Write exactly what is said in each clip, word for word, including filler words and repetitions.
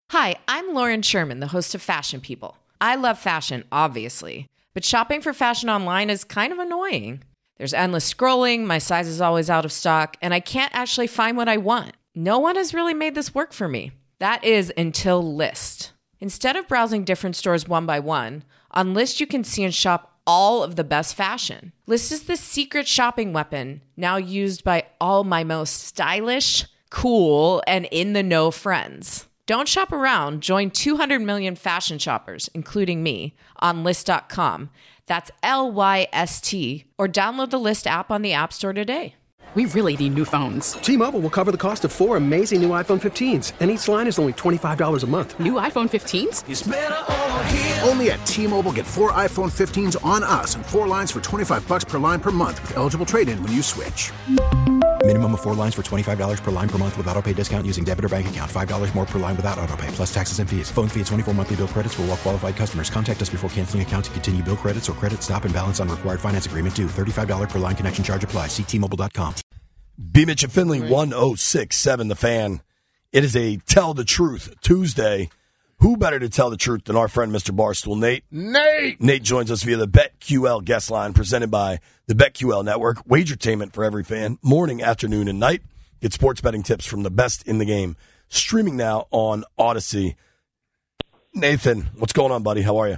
Hi, I'm Lauren Sherman, the host of Fashion People. I love fashion, obviously, but shopping for fashion online is kind of annoying. There's endless scrolling, my size is always out of stock, and I can't actually find what I want. No one has really made this work for me. That is until Lyst. Instead of browsing different stores one by one, on Lyst you can see and shop all of the best fashion. Lyst is the secret shopping weapon, now used by all my most stylish, cool, and in-the-know friends. Don't shop around. Join two hundred million fashion shoppers, including me, on Lyst dot com. That's L Y S T. Or download the Lyst app on the App Store today. We really need new phones. T-Mobile will cover the cost of four amazing new iPhone fifteens, and each line is only twenty-five dollars a month. New iPhone fifteens? It's better over here. Only at T-Mobile, get four iPhone fifteens on us and four lines for twenty-five bucks per line per month with eligible trade-in when you switch. Minimum of four lines for twenty-five dollars per line per month with autopay discount using debit or bank account. five dollars more per line without autopay, plus taxes and fees. Phone fee at twenty-four monthly bill credits for well-qualified customers. Contact us before canceling account to continue bill credits or credit stop and balance on required finance agreement due. thirty-five dollars per line connection charge applies. See T Mobile dot com. B. Mitch and Finley, one oh six point seven The Fan. It is a Tell the Truth Tuesday. Who better to tell the truth than our friend Mister Barstool, Nate? Nate! Nate joins us via the BetQL guest line presented by the BetQL Network. Wagertainment for every fan, morning, afternoon, and night. Get sports betting tips from the best in the game. Streaming now on Odyssey. Nathan, what's going on, buddy? How are you?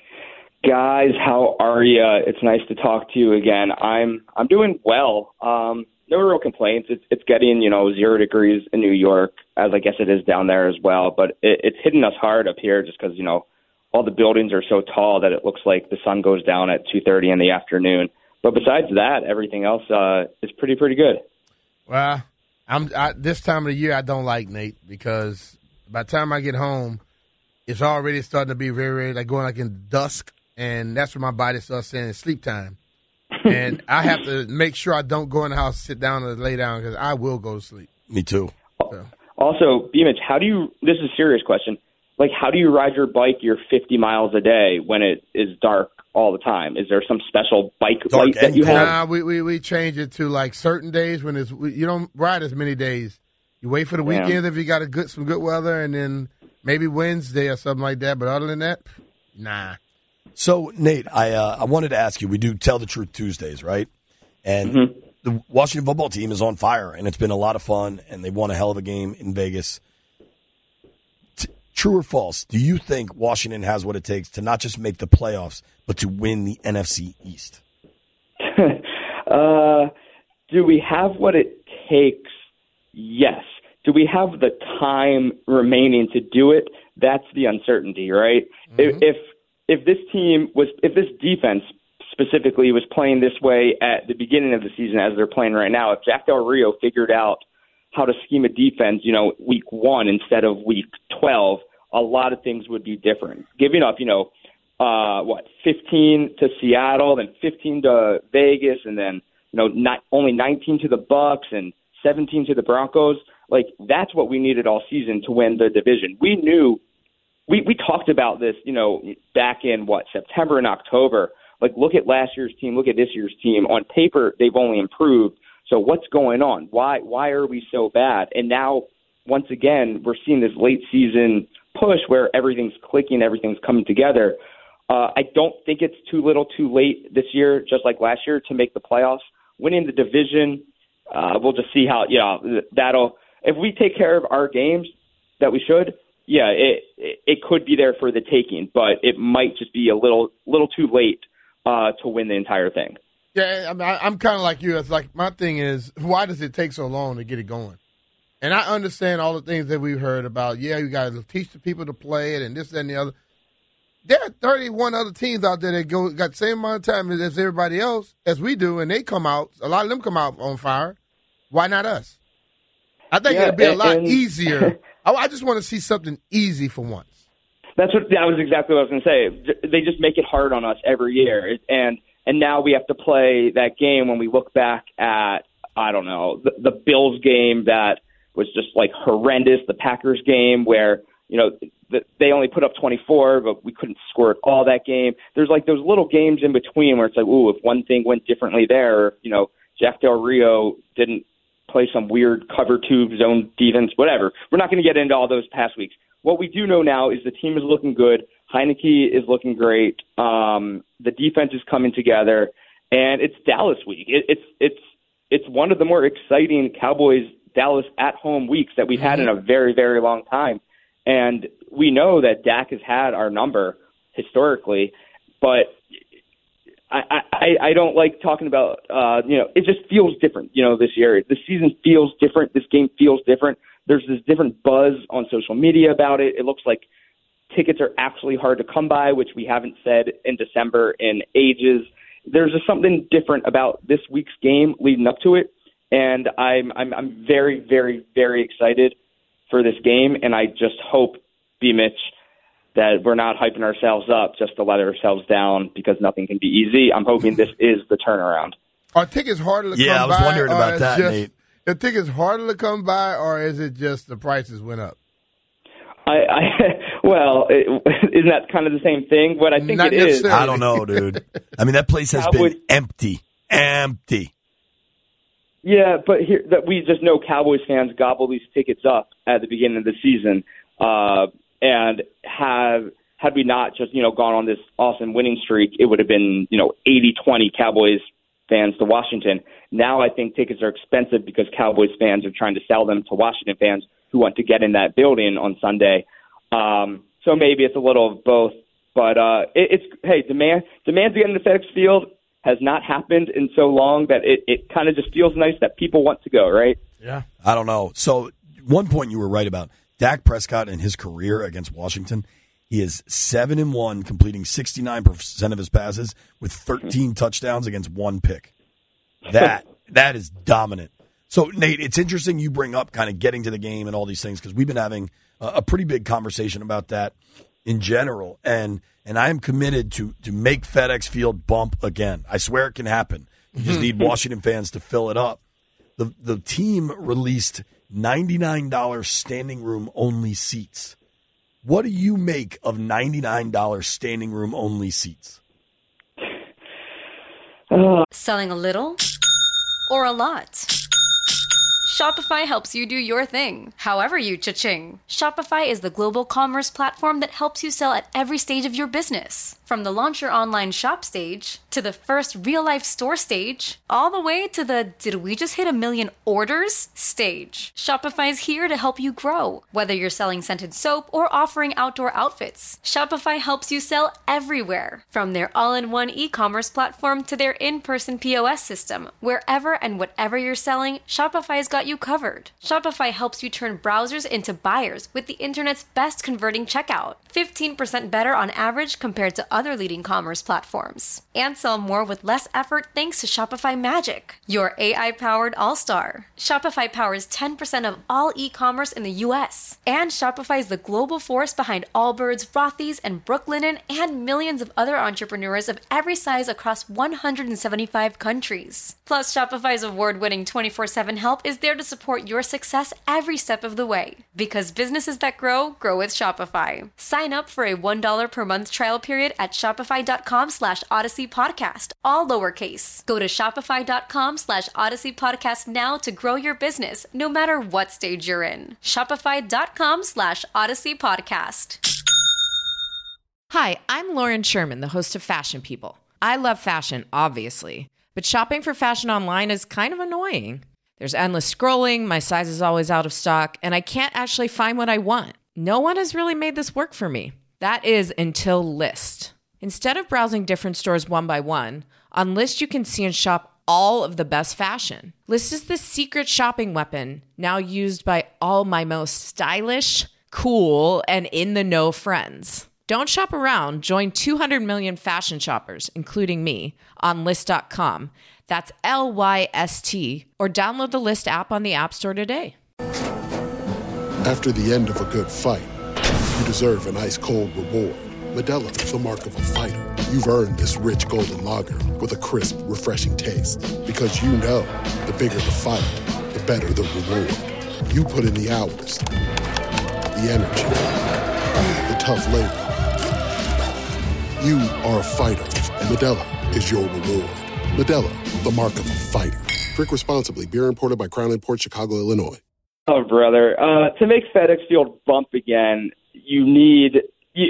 Guys, how are you? It's nice to talk to you again. I'm I'm doing well. Um, no real complaints. It's it's getting, you know, zero degrees in New York, as I guess it is down there as well. But it, it's hitting us hard up here just because, you know, all the buildings are so tall that it looks like the sun goes down at two thirty in the afternoon. But besides that, everything else uh, is pretty, pretty good. Well, I'm I, this time of the year I don't like, Nate, because by the time I get home, it's already starting to be very, very like going like in dusk, and that's when my body starts saying it's sleep time. And I have to make sure I don't go in the house, sit down, and lay down because I will go to sleep. Me too. So. Also, B-Mitch, how do you? This is a serious question. Like, how do you ride your bike your fifty miles a day when it is dark all the time? Is there some special bike Dark light that you cold. have? Nah, we, we we change it to like certain days when it's you don't ride as many days. You wait for the Yeah. weekend if you got a good some good weather, and then maybe Wednesday or something like that. But other than that, nah. So, Nate, I uh, I wanted to ask you, we do Tell the Truth Tuesdays, right? And Mm-hmm. the Washington football team is on fire, and it's been a lot of fun, and they won a hell of a game in Vegas. T- true or false, do you think Washington has what it takes to not just make the playoffs, but to win the N F C East? uh, do we have what it takes? Yes. Do we have the time remaining to do it? That's the uncertainty, right? Mm-hmm. If if this team was, if this defense specifically was playing this way at the beginning of the season as they're playing right now, if Jack Del Rio figured out how to scheme a defense, you know, week one instead of week twelve, a lot of things would be different. Giving up, you know, uh, what, fifteen to Seattle, then fifteen to Vegas, and then, you know, not only nineteen to the Bucks and seventeen to the Broncos. Like, that's what we needed all season to win the division. We knew, we, we talked about this, you know, back in, what, September and October. Like, look at last year's team, look at this year's team. On paper, they've only improved. So what's going on? Why why are we so bad? And now, once again, we're seeing this late season push where everything's clicking, everything's coming together. Uh, I don't think it's too little too late this year, just like last year, to make the playoffs. Winning the division, uh, we'll just see how, you know, that'll – if we take care of our games that we should, yeah, it, it it could be there for the taking, but it might just be a little little too late uh, to win the entire thing. Yeah, I mean, I, I'm kind of like you. It's like my thing is, why does it take so long to get it going? And I understand all the things that we've heard about. Yeah, you got to teach the people to play it and this, that, and the other. There are thirty-one other teams out there that go got the same amount of time as everybody else as we do, and they come out. A lot of them come out on fire. Why not us? I think yeah, it'd be a lot and, easier. I, I just want to see something easy for once. That's what that was exactly what I was going to say. They just make it hard on us every year, and and now we have to play that game when we look back at I don't know the, the Bills game that was just like horrendous. The Packers game where you know the, they only put up twenty-four, but we couldn't score at all that game. There's like those little games in between where it's like, ooh, if one thing went differently there, or, you know, Jack Del Rio didn't play some weird cover two zone defense, whatever. We're not going to get into all those past weeks. what we do know now is the team is looking good. Heineke is looking great. Um, the defense is coming together, and it's Dallas week. It, it's it's it's one of the more exciting Cowboys Dallas at home weeks that we've had in a very, very long time. And we know that Dak has had our number historically, but I, I, I don't like talking about, uh, you know, it just feels different, you know, this year. The season feels different. This game feels different. There's this different buzz on social media about it. It looks like tickets are actually hard to come by, which we haven't said in December in ages. There's just something different about this week's game leading up to it. And I'm, I'm, I'm very, very, very excited for this game. And I just hope, B. Mitch, that we're not hyping ourselves up just to let ourselves down because nothing can be easy. I'm hoping this is the turnaround. Are tickets harder to yeah, come by? Yeah, I was wondering about that, just, Nate. Are tickets harder to come by, or is it just the prices went up? I, I well, it, isn't that kind of the same thing? What I think Not it is. I don't know, dude. I mean, that place has Cowboys, been empty, empty. Yeah, but here that we just know Cowboys fans gobble these tickets up at the beginning of the season, uh, and have had we not just you know gone on this awesome winning streak, it would have been you know eighty twenty Cowboys fans to Washington. Now I think tickets are expensive because Cowboys fans are trying to sell them to Washington fans who want to get in that building on Sunday. Um, so maybe it's a little of both. But uh, it, it's, hey, demand demand to get into FedEx Field has not happened in so long that it, it kind of just feels nice that people want to go, right? Yeah. I don't know. So one point you were right about, Dak Prescott in his career against Washington, he is seven and one, completing sixty-nine percent of his passes with thirteen touchdowns against one pick. That that is dominant. So, Nate, it's interesting you bring up kind of getting to the game and all these things because we've been having a, a pretty big conversation about that in general. And and I am committed to to make FedEx Field bump again. I swear it can happen. You just need Washington fans to fill it up. The the team released ninety-nine dollars standing room only seats. What do you make of ninety-nine dollars standing room only seats? Uh, Selling a little or a lot? Shopify helps you do your thing, however you cha-ching. Shopify is the global commerce platform that helps you sell at every stage of your business. From the launch your online shop stage, to the first real-life store stage, all the way to the did we just hit a million orders stage. Shopify's here to help you grow. Whether you're selling scented soap or offering outdoor outfits, Shopify helps you sell everywhere. From their all-in-one e-commerce platform to their in-person P O S system, wherever and whatever you're selling, Shopify's got you covered. Shopify helps you turn browsers into buyers with the internet's best converting checkout. fifteen percent better on average compared to other leading commerce platforms. And sell more with less effort thanks to Shopify Magic, your A I-powered all-star. Shopify powers ten percent of all e-commerce in the U S. And Shopify is the global force behind Allbirds, Rothy's, and Brooklinen, and millions of other entrepreneurs of every size across one hundred seventy-five countries. Plus, Shopify's award-winning twenty-four seven help is there to support your success every step of the way. Because businesses that grow, grow with Shopify. Sign up for a one dollar per month trial period at shopify.com slash Odyssey Podcast, all lowercase. Go to shopify.com slash Odyssey Podcast now to grow your business, no matter what stage you're in. Shopify.com slash Odyssey Podcast. Hi, I'm Lauren Sherman, the host of Fashion People. I love fashion, obviously, but shopping for fashion online is kind of annoying. There's endless scrolling, my size is always out of stock, and I can't actually find what I want. No one has really made this work for me. That is until Lyst. Instead of browsing different stores one by one, on Lyst you can see and shop all of the best fashion. Lyst is the secret shopping weapon now used by all my most stylish, cool, and in-the-know friends. Don't shop around. Join two hundred million fashion shoppers, including me, on Lyst dot com. That's L Y S T, or download the Lyst app on the App Store today. After the end of a good fight, you deserve an ice-cold reward. Modelo is the mark of a fighter. You've earned this rich golden lager with a crisp, refreshing taste. Because you know, the bigger the fight, the better the reward. You put in the hours, the energy, the tough labor. You are a fighter, and Modelo is your reward. Modelo, the mark of a fighter. Drink responsibly. Beer imported by Crown Imports, Chicago, Illinois. Oh, brother. Uh, to make FedEx Field bump again, you need you,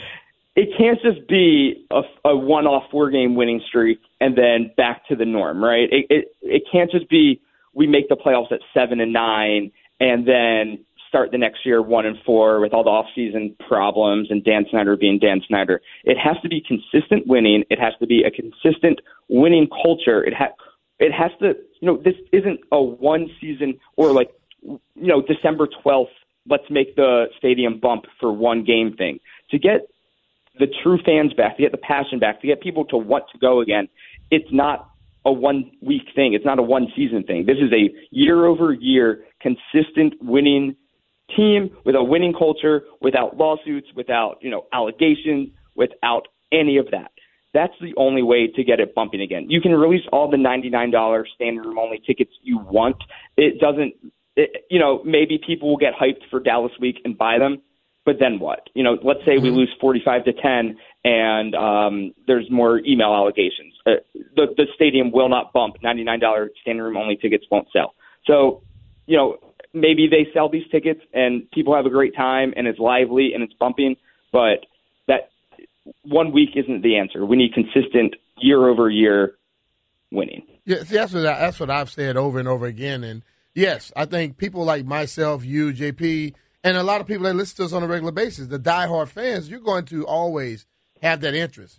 it can't just be a, a one-off four-game winning streak and then back to the norm, right? It, it it can't just be we make the playoffs at seven and nine and then start the next year one and four with all the off-season problems and Dan Snyder being Dan Snyder. It has to be consistent winning. It has to be a consistent winning culture. It ha- it has to, you know, this isn't a one season or like, you know, December twelfth, let's make the stadium bump for one game thing. To get the true fans back, to get the passion back, to get people to want to go again, it's not a one-week thing. It's not a one-season thing. This is a year-over-year consistent winning team with a winning culture, without lawsuits, without, you know, allegations, without any of that. That's the only way to get it bumping again. You can release all the ninety-nine dollars standing room only tickets you want. It doesn't, it, you know, maybe people will get hyped for Dallas week and buy them, but then what? You know, let's say we lose forty-five to ten and um, there's more email allegations. Uh, the, the stadium will not bump. ninety-nine dollars standing room only tickets won't sell. So, you know, maybe they sell these tickets and people have a great time and it's lively and it's bumping, but that one week isn't the answer. We need consistent year over year winning. Yeah, see, that's what I, that's what I've said over and over again. And yes, I think people like myself, you, J P, and a lot of people that listen to us on a regular basis, the diehard fans, you're going to always have that interest.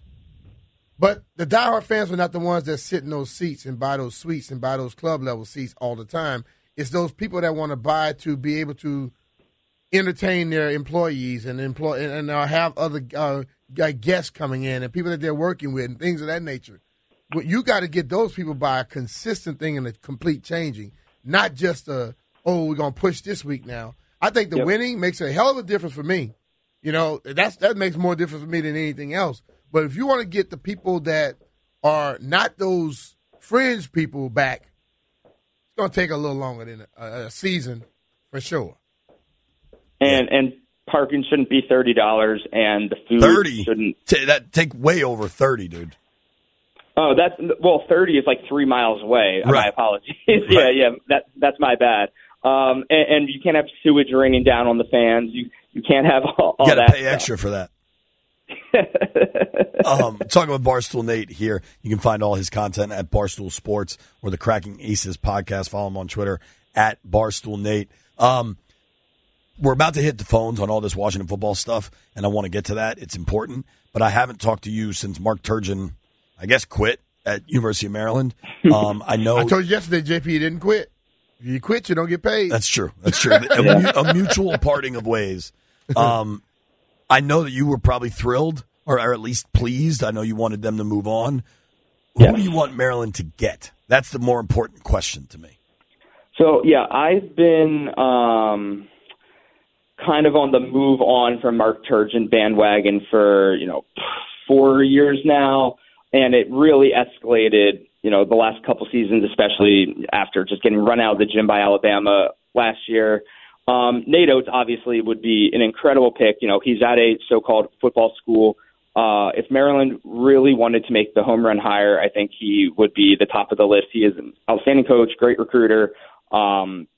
But the diehard fans are not the ones that sit in those seats and buy those suites and buy those club level seats all the time. It's those people that want to buy to be able to entertain their employees and employ and, and uh, have other uh, guests coming in and people that they're working with and things of that nature. But you got to get those people by a consistent thing and a complete changing, not just a, oh, we're going to push this week now. I think the yep. winning makes a hell of a difference for me. You know, that's that makes more difference for me than anything else. But if you want to get the people that are not those fringe people back, it's going to take a little longer than a, a season for sure. And and parking shouldn't be thirty dollars, and the food thirty shouldn't. T- that take way over thirty, dude. Oh, that's well, thirty is like three miles away. Right. My apologies. Right. yeah, yeah, that that's my bad. Um, and, and you can't have sewage raining down on the fans. You you can't have all, all you that. You got to pay stuff. extra for that. um, talking with Barstool Nate here. You can find all his content at Barstool Sports or the Cracking Aces podcast. Follow him on Twitter at Barstool Nate. Um, we're about to hit the phones on all this Washington football stuff, and I want to get to that. It's important, but I haven't talked to you since Mark Turgeon, I guess, quit at University of Maryland. Um, I know. I told you yesterday, J P didn't quit. If you quit, you don't get paid. That's true. That's true. a, a mutual parting of ways. Um, I know that you were probably thrilled, or, or at least pleased. I know you wanted them to move on. Yeah. Who do you want Maryland to get? That's the more important question to me. So, yeah, I've been um, kind of on the move on from Mark Turgeon bandwagon for, you know, four years now, and it really escalated, you know, the last couple seasons, especially after just getting run out of the gym by Alabama last year. Um, Nate Oates obviously would be an incredible pick. You know, he's at a so-called football school. Uh, if Maryland really wanted to make the home run hire, I think he would be the top of the list. He is an outstanding coach, great recruiter, um,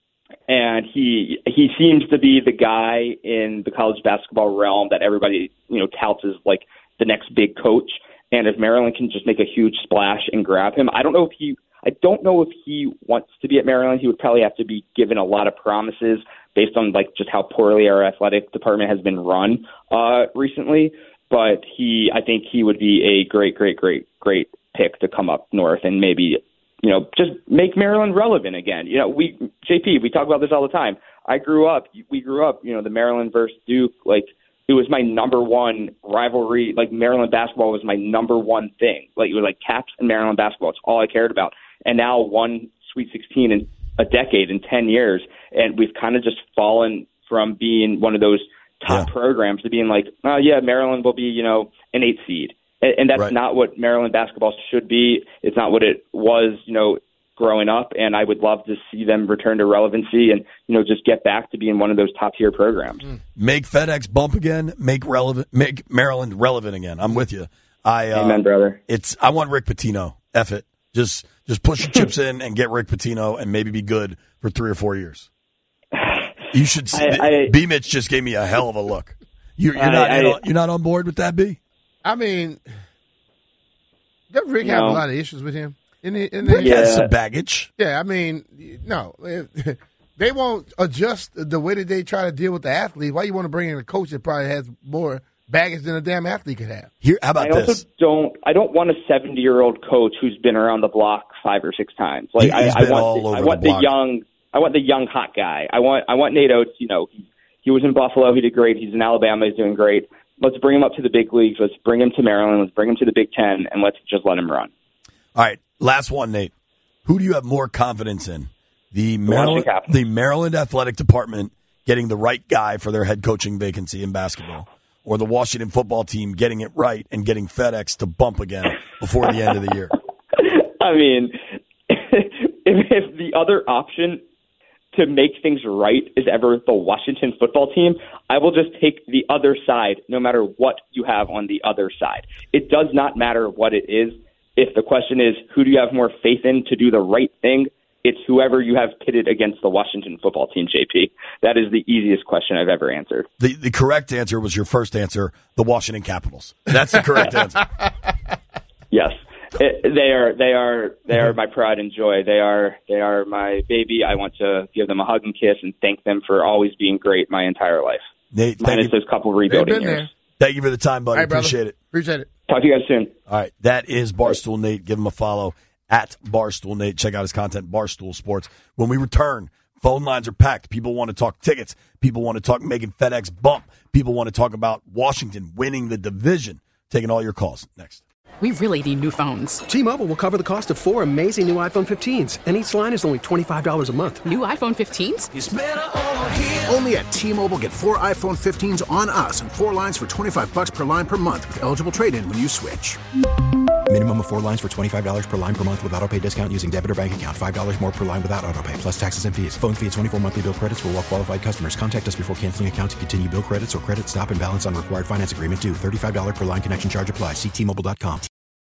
and he he seems to be the guy in the college basketball realm that everybody, you know, touts as like the next big coach. And if Maryland can just make a huge splash and grab him, I don't know if he I don't know if he wants to be at Maryland. He would probably have to be given a lot of promises based on like just how poorly our athletic department has been run uh, recently. But he, I think he would be a great, great, great, great pick to come up north and maybe, you know, just make Maryland relevant again. You know, we J P, we talk about this all the time. I grew up, we grew up, you know, the Maryland versus Duke, like it was my number one rivalry. Like Maryland basketball was my number one thing. Like it was like Caps and Maryland basketball. It's all I cared about. And now one Sweet sixteen in a decade, in ten years, and we've kind of just fallen from being one of those top yeah. programs to being like, oh yeah, Maryland will be, you know, an eight seed. And, and that's right. not what Maryland basketball should be. It's not what it was, you know, growing up. And I would love to see them return to relevancy and, you know, just get back to being one of those top tier programs. Make FedEx bump again. Make relevant. Make Maryland relevant again. I'm with you. I uh, Amen, brother. It's I want Rick Pitino. F it. Just just push your chips in and get Rick Pitino and maybe be good for three or four years. You should see. I, I, B. Mitch just gave me a hell of a look. You're, you're I, not. I, you're not on board with that, B. I mean, does Rick have no. a lot of issues with him? In the, in Rick the, has Yeah. some baggage. Yeah, I mean, no. They won't adjust the way that they try to deal with the athlete. Why you want to bring in a coach that probably has more baggage than a damn athlete could have? Here, how about I this? also don't. I don't want a seventy-year-old coach who's been around the block five or six times. Like He- I, he's I been want, all the, over I the want the, block. young. I want the young hot guy. I want. I want Nate Oates. You know, he, he was in Buffalo. He did great. He's in Alabama. He's doing great. Let's bring him up to the big leagues. Let's bring him to Maryland. Let's bring him to the Big Ten, and let's just let him run. All right, last one, Nate. Who do you have more confidence in? The Maryland, Washington Capitals. the Maryland Athletic Department getting the right guy for their head coaching vacancy in basketball, or the Washington football team getting it right and getting FedEx to bump again before the end of the year? I mean, if, if the other option to make things right is ever the Washington football team, I will just take the other side, no matter what you have on the other side. It does not matter what it is. If the question is, who do you have more faith in to do the right thing? It's whoever you have pitted against the Washington football team, J P. That is the easiest question I've ever answered. The the correct answer was your first answer, the Washington Capitals. That's the correct answer. Yes. It, they are they are they are my pride and joy. They are they are my baby. I want to give them a hug and kiss and thank them for always being great my entire life. Nate, thank minus you. those couple rebuilding They've been years. there. Thank you for the time, buddy. All right, brother. Appreciate it. Appreciate it. Talk to you guys soon. All right, that is Barstool Nate. Give him a follow at Barstool Nate. Check out his content, Barstool Sports. When we return, phone lines are packed. People want to talk tickets. People want to talk making FedEx bump. People want to talk about Washington winning the division. Taking all your calls next. We really need new phones. T-Mobile will cover the cost of four amazing new iPhone fifteens, and each line is only twenty-five dollars a month. New iPhone fifteens? Only at T-Mobile, get four iPhone fifteens on us and four lines for twenty-five bucks per line per month with eligible trade-in when you switch. Minimum of four lines for twenty-five dollars per line per month with auto pay discount using debit or bank account. five dollars more per line without auto pay, plus taxes and fees. Phone fee at twenty-four monthly bill credits for well-qualified customers. Contact us before canceling account to continue bill credits or credit stop and balance on required finance agreement due. thirty-five dollars per line connection charge applies. See T Mobile dot com.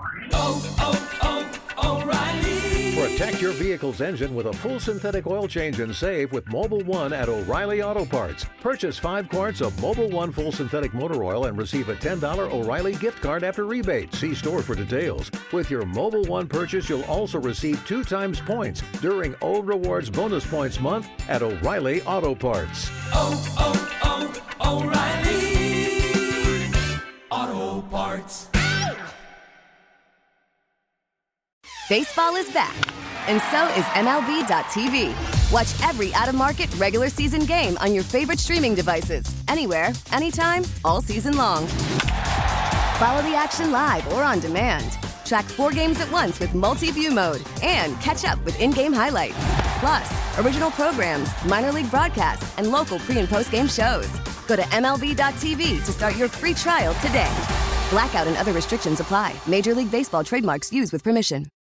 Protect your vehicle's engine with a full synthetic oil change and save with Mobile One at O'Reilly Auto Parts. Purchase five quarts of Mobile One full synthetic motor oil and receive a ten dollars O'Reilly gift card after rebate. See store for details. With your Mobile One purchase, you'll also receive two times points during O Rewards Bonus Points Month at O'Reilly Auto Parts. Oh, oh, oh, O'Reilly Auto Parts. Baseball is back, and so is M L B dot T V. Watch every out-of-market regular season game on your favorite streaming devices, anywhere, anytime, all season long. Follow the action live or on demand. Track four games at once with multi-view mode and catch up with in-game highlights. Plus, original programs, minor league broadcasts, and local pre- and post-game shows. Go to M L B dot T V to start your free trial today. Blackout and other restrictions apply. Major League Baseball trademarks used with permission.